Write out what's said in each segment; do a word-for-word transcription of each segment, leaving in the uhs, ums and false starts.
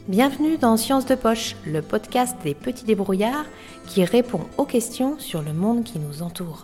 Bienvenue dans Science de Poche, le podcast des petits débrouillards qui répond aux questions sur le monde qui nous entoure.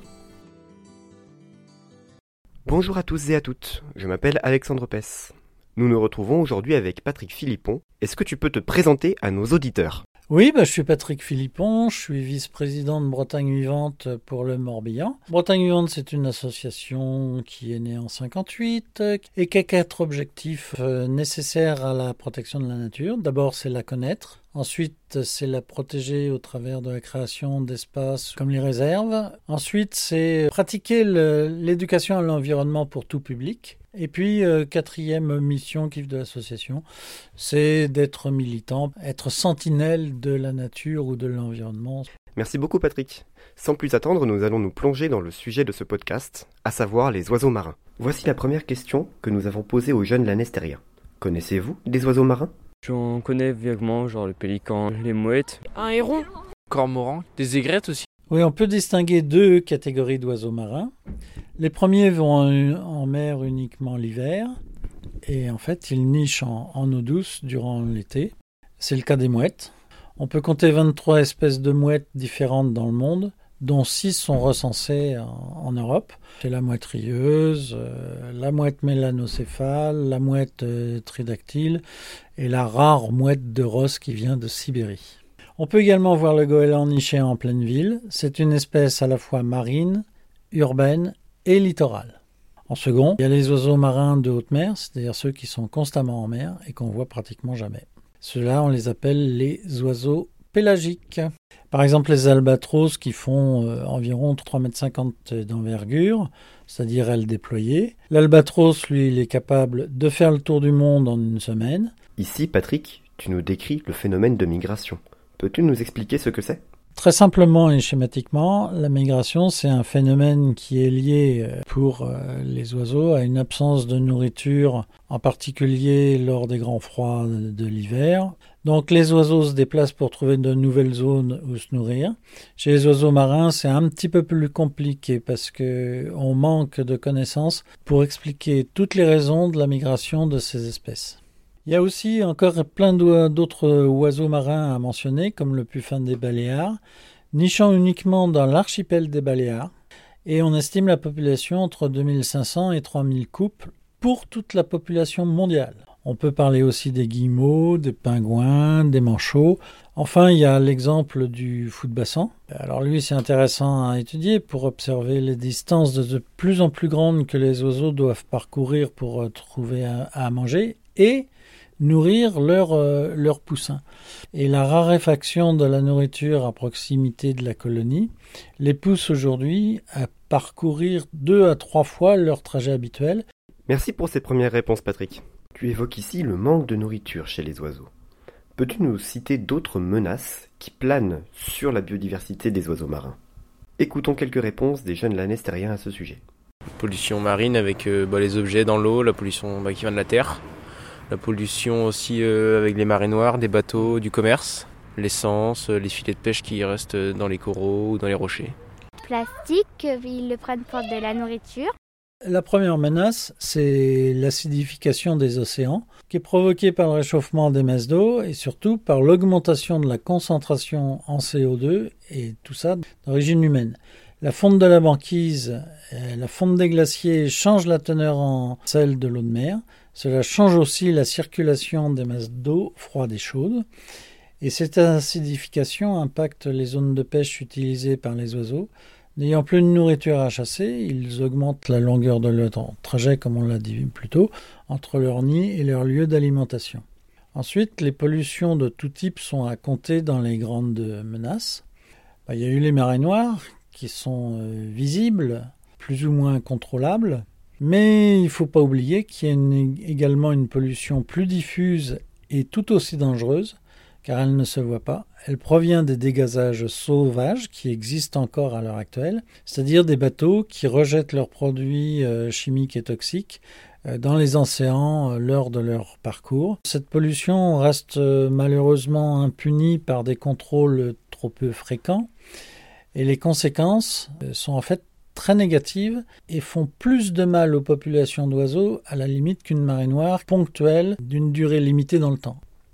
Bonjour à tous et à toutes, je m'appelle Alexandre Pess. Nous nous retrouvons aujourd'hui avec Patrick Philippon. Est-ce que tu peux te présenter à nos auditeurs ? Oui, bah, je suis Patrick Philippon, je suis vice-président de Bretagne Vivante pour le Morbihan. Bretagne Vivante, c'est une association qui est née en cinquante-huit et qui a quatre objectifs euh, nécessaires à la protection de la nature. D'abord, c'est la connaître. Ensuite, c'est la protéger au travers de la création d'espaces comme les réserves. Ensuite, c'est pratiquer le, l'éducation à l'environnement pour tout public. Et puis, euh, quatrième mission kiff de l'association, c'est d'être militant, être sentinelle de la nature ou de l'environnement. Merci beaucoup Patrick. Sans plus attendre, nous allons nous plonger dans le sujet de ce podcast, à savoir les oiseaux marins. Voici la première question que nous avons posée aux jeunes lanestériens. Connaissez-vous des oiseaux marins ? J'en connais vaguement, genre le pélican, les mouettes. Un héron, cormoran, des aigrettes aussi. Oui, on peut distinguer deux catégories d'oiseaux marins. Les premiers vont en mer uniquement l'hiver et en fait ils nichent en, en eau douce durant l'été. C'est le cas des mouettes. On peut compter vingt-trois espèces de mouettes différentes dans le monde, dont six sont recensées en, en Europe. C'est la mouette rieuse, euh, la mouette mélanocéphale, la mouette euh, tridactyle et la rare mouette de Ross qui vient de Sibérie. On peut également voir le goéland nicher en pleine ville. C'est une espèce à la fois marine, urbaine et littorale. En second, il y a les oiseaux marins de haute mer, c'est-à-dire ceux qui sont constamment en mer et qu'on voit pratiquement jamais. Ceux-là, on les appelle les oiseaux pélagiques. Par exemple, les albatros qui font euh, environ trois mètres cinquante d'envergure, c'est-à-dire ailes déployées. L'albatros, lui, il est capable de faire le tour du monde en une semaine. Ici, Patrick, tu nous décris le phénomène de migration. Peux-tu nous expliquer ce que c'est ? Très simplement et schématiquement, la migration, c'est un phénomène qui est lié pour les oiseaux à une absence de nourriture, en particulier lors des grands froids de l'hiver. Donc les oiseaux se déplacent pour trouver de nouvelles zones où se nourrir. Chez les oiseaux marins, c'est un petit peu plus compliqué parce qu'on manque de connaissances pour expliquer toutes les raisons de la migration de ces espèces. Il y a aussi encore plein d'autres oiseaux marins à mentionner, comme le puffin des Baléares, nichant uniquement dans l'archipel des Baléares, et on estime la population entre deux mille cinq cents et trois mille couples pour toute la population mondiale. On peut parler aussi des guillemots, des pingouins, des manchots. Enfin, il y a l'exemple du fou-de-bassan. Alors lui, c'est intéressant à étudier pour observer les distances de plus en plus grandes que les oiseaux doivent parcourir pour trouver à manger et nourrir leurs euh, leur poussins. Et la raréfaction de la nourriture à proximité de la colonie les pousse aujourd'hui à parcourir deux à trois fois leur trajet habituel. Merci pour ces premières réponses, Patrick. Tu évoques ici le manque de nourriture chez les oiseaux. Peux-tu nous citer d'autres menaces qui planent sur la biodiversité des oiseaux marins ? Écoutons quelques réponses des jeunes lanestériens à ce sujet. Pollution marine avec euh, bah, les objets dans l'eau, la pollution bah, qui vient de la terre. La pollution aussi euh, avec les marées noires, des bateaux, du commerce, l'essence, euh, les filets de pêche qui restent dans les coraux ou dans les rochers. Plastique, ils le prennent pour de la nourriture. La première menace, c'est l'acidification des océans, qui est provoquée par le réchauffement des masses d'eau et surtout par l'augmentation de la concentration en C O deux et tout ça d'origine humaine. La fonte de la banquise, la fonte des glaciers change la teneur en sel de l'eau de mer. Cela change aussi la circulation des masses d'eau froide et chaude. Et cette acidification impacte les zones de pêche utilisées par les oiseaux. N'ayant plus de nourriture à chasser, ils augmentent la longueur de leur trajet, comme on l'a dit plus tôt, entre leur nid et leur lieu d'alimentation. Ensuite, les pollutions de tout type sont à compter dans les grandes menaces. Il y a eu les marées noires, qui sont euh, visibles, plus ou moins contrôlables. Mais il ne faut pas oublier qu'il y a une, également une pollution plus diffuse et tout aussi dangereuse, car elle ne se voit pas. Elle provient des dégazages sauvages qui existent encore à l'heure actuelle, c'est-à-dire des bateaux qui rejettent leurs produits euh, chimiques et toxiques euh, dans les océans euh, lors de leur parcours. Cette pollution reste euh, malheureusement impunie par des contrôles trop peu fréquents, et les conséquences euh, sont en fait très négatives et font plus de mal aux populations d'oiseaux à la limite qu'une marée noire ponctuelle d'une durée limitée dans le temps.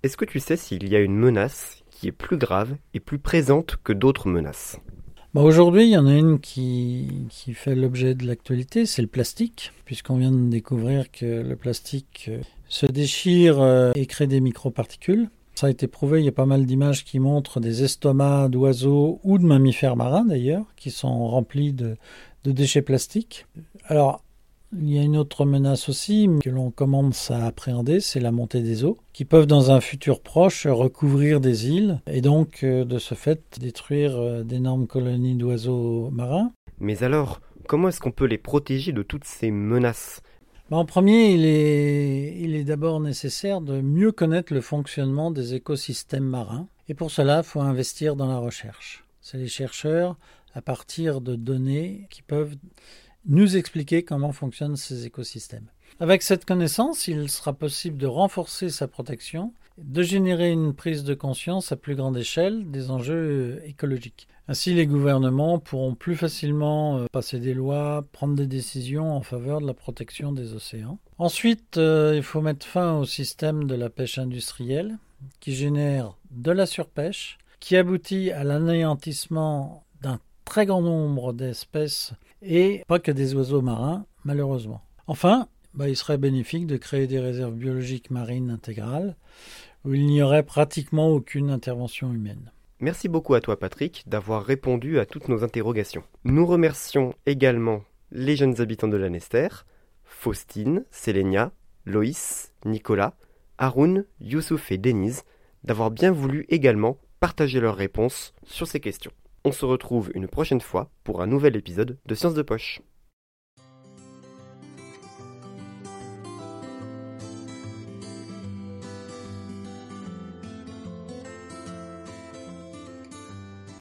est-ce que tu sais s'il y a une menace qui est plus grave et plus présente que d'autres menaces ? Bah aujourd'hui, il y en a une qui, qui fait l'objet de l'actualité, c'est le plastique, puisqu'on vient de découvrir que le plastique se déchire et crée des microparticules. Ça a été prouvé, il y a pas mal d'images qui montrent des estomacs d'oiseaux ou de mammifères marins d'ailleurs, qui sont remplis de, de déchets plastiques. Alors, il y a une autre menace aussi que l'on commence à appréhender, c'est la montée des eaux, qui peuvent dans un futur proche recouvrir des îles et donc de ce fait détruire d'énormes colonies d'oiseaux marins. Mais alors, comment est-ce qu'on peut les protéger de toutes ces menaces ? En premier, il est, il est d'abord nécessaire de mieux connaître le fonctionnement des écosystèmes marins. Et pour cela, il faut investir dans la recherche. C'est les chercheurs, à partir de données qui peuvent nous expliquer comment fonctionnent ces écosystèmes. Avec cette connaissance, il sera possible de renforcer sa protection, de générer une prise de conscience à plus grande échelle des enjeux écologiques. Ainsi, les gouvernements pourront plus facilement passer des lois, prendre des décisions en faveur de la protection des océans. Ensuite, euh, il faut mettre fin au système de la pêche industrielle qui génère de la surpêche, qui aboutit à l'anéantissement d'un très grand nombre d'espèces et pas que des oiseaux marins, malheureusement. Enfin, bah, il serait bénéfique de créer des réserves biologiques marines intégrales où il n'y aurait pratiquement aucune intervention humaine. Merci beaucoup à toi Patrick d'avoir répondu à toutes nos interrogations. Nous remercions également les jeunes habitants de Lanester, Faustine, Sélénia, Loïs, Nicolas, Haroun, Youssouf et Denise d'avoir bien voulu également partager leurs réponses sur ces questions. On se retrouve une prochaine fois pour un nouvel épisode de Sciences de Poche.